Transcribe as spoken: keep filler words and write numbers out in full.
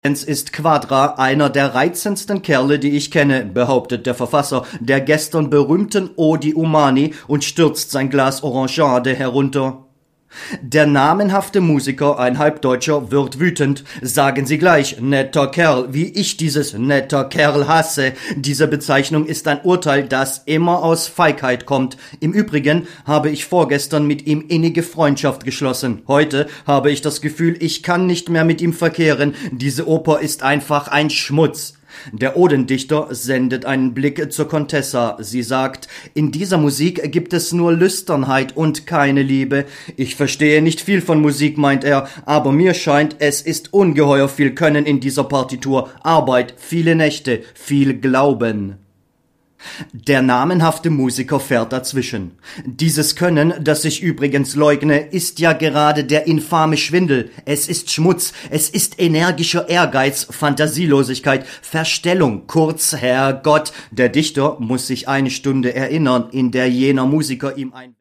Jens ist Quadra einer der reizendsten Kerle, die ich kenne, behauptet der Verfasser der gestern berühmten Odi Umani und stürzt sein Glas Orangeade herunter. Der namenhafte Musiker, ein Halbdeutscher, wird wütend. Sagen Sie gleich, netter Kerl, wie ich dieses netter Kerl hasse. Diese Bezeichnung ist ein Urteil, das immer aus Feigheit kommt. Im Übrigen habe ich vorgestern mit ihm innige Freundschaft geschlossen. Heute habe ich das Gefühl, ich kann nicht mehr mit ihm verkehren. Diese Oper ist einfach ein Schmutz. Der Odendichter sendet einen Blick zur Contessa. Sie sagt, in dieser Musik gibt es nur Lüsternheit und keine Liebe. Ich verstehe nicht viel von Musik, meint er, aber mir scheint, es ist ungeheuer viel Können in dieser Partitur. Arbeit, viele Nächte, viel Glauben. Der namenhafte Musiker fährt dazwischen. Dieses Können, das ich übrigens leugne, ist ja gerade der infame Schwindel. Es ist Schmutz, es ist energischer Ehrgeiz, Fantasielosigkeit, Verstellung. Kurz, Herrgott, der Dichter muss sich eine Stunde erinnern, in der jener Musiker ihm ein